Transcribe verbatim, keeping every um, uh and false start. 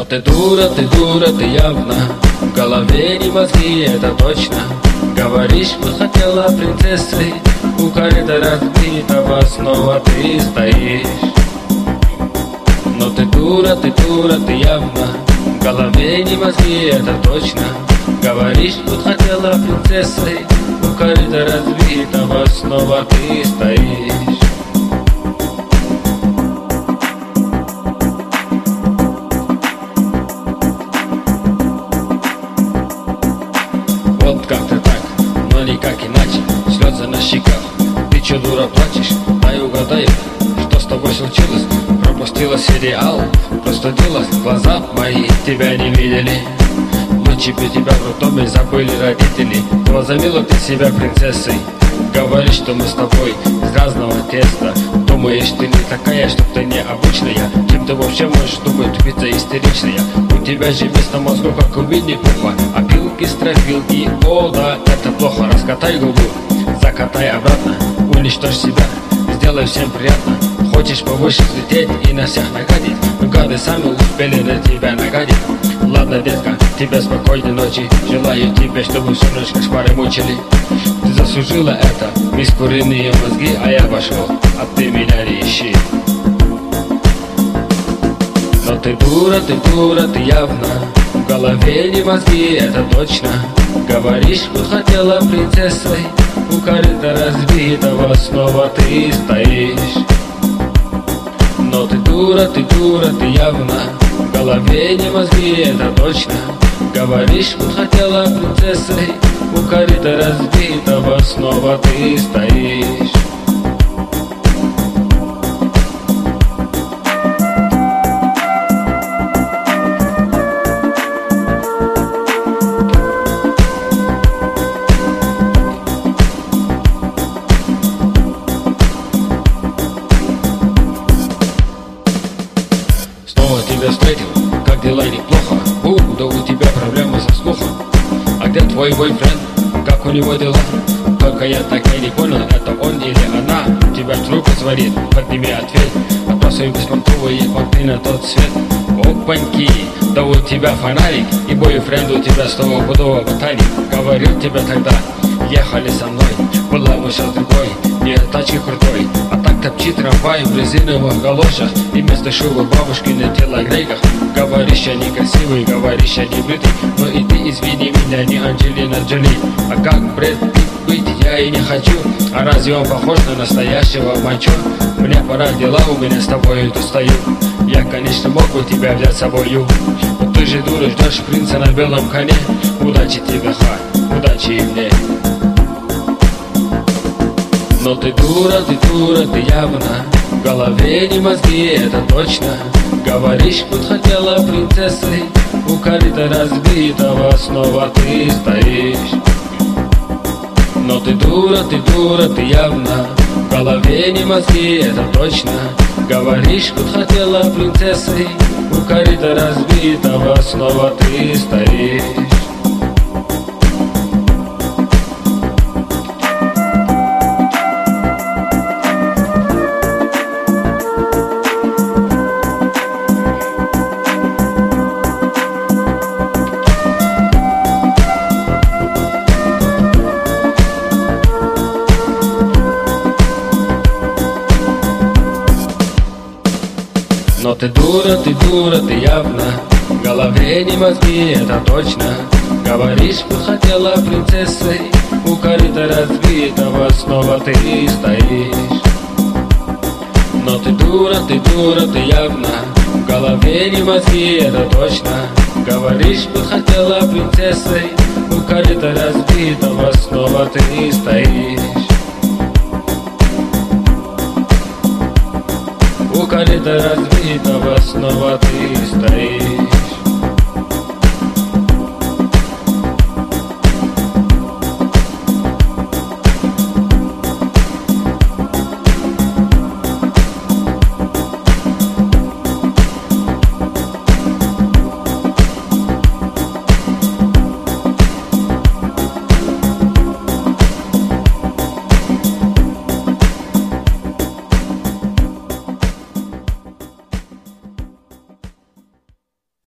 Но ты дура, ты дура, ты явно. В голове не мозги, это точно. Говоришь, что хотела принцессой. У корыта разбитого снова ты стоишь. Но ты дура, ты дура, ты явно. В голове не мозги, это точно. Говоришь, что хотела принцессой. У корыта разбитого снова ты стоишь. Вот как-то так, но никак иначе. Слезы на щеках, ты чё, дура, плачешь? Дай угадаю, что с тобой случилось? Пропустила сериал, простудилась, глаза мои тебя не видели. Ночью тебя в роддоме забыли родители. Возомнила ты себя принцессой. Говоришь, что мы с тобой из разного теста. Думаешь, ты не такая, что ты необычная. Кем ты вообще можешь думать, тупица истеричная? У тебя же вместо мозгов, как у Винни-Пуха, опилки, стропилки, о да, это плохо. Раскатай губу, закатай обратно, уничтожь себя, сделай всем приятно. Хочешь повыше взлететь и на всех нагадить, но гады сами успели на тебя нагадить. Ладно, детка, тебе спокойной ночи. Желаю тебе, чтобы всю ночь кошмары мучили. Ты заслужила это, мисс куриные мозги, а я пошел, а ты меня не ищи. Но ты дура, ты дура, ты явно. В голове не мозги, это точно. Говоришь, что хотела принцессой. У корыта разбитого снова ты стоишь. Но ты дура, ты дура, ты явно. В голове не мозги, это точно. Говоришь, что хотела принцессой. У корыта разбитого снова ты стоишь. Снова тебя встретил, как дела, неплохо. У, да у тебя проблемы со слухом. А где твой бойфренд, как у него дела? Только я так и не понял, это он или она. Тебя трубку звонит, подними ответ. Отбрасывай беспонтовые понты на тот свет. Опаньки, да у тебя фонарик. И бойфренд у тебя стопудово ботаник. Говорил тебе тогда, ехали со мной. Была мысль другой, не тачки крутой. А так топчи трамвай в резиновых галошах. И вместо шубы бабушки на телогрейках. Говоришь, я некрасивый, говоришь, я не бритый. Но и ты извини меня, не Анджелина Джоли. А как Брэд Питт быть я и не хочу. А разве он похож на настоящего мачо? Мне пора, дела у меня с тобой тут стою. Я, конечно, мог бы тебя взять с собою, но ты же, дура, ждешь принца на белом коне. Удачи тебе, ха, удачи и мне. Но ты дура, ты дура, ты явно. В голове не мозги, это точно. Говоришь, что хотела принцессой. У корыта разбитого снова ты стоишь. Но ты дура, ты дура, ты явно. В голове не мозги, это точно. Говоришь, что хотела принцессой. У корыта разбитого снова ты стоишь. Но ты дура, ты дура, ты явно. В голове не мозги, это точно. Говоришь, что хотела принцессой. У корыта разбитого снова ты стоишь. Но ты дура, ты дура, ты явно. В голове не мозги, это точно. Говоришь, что хотела принцессой. У корыта разбитого снова ты стоишь. У корыта разбитого снова ты стоишь.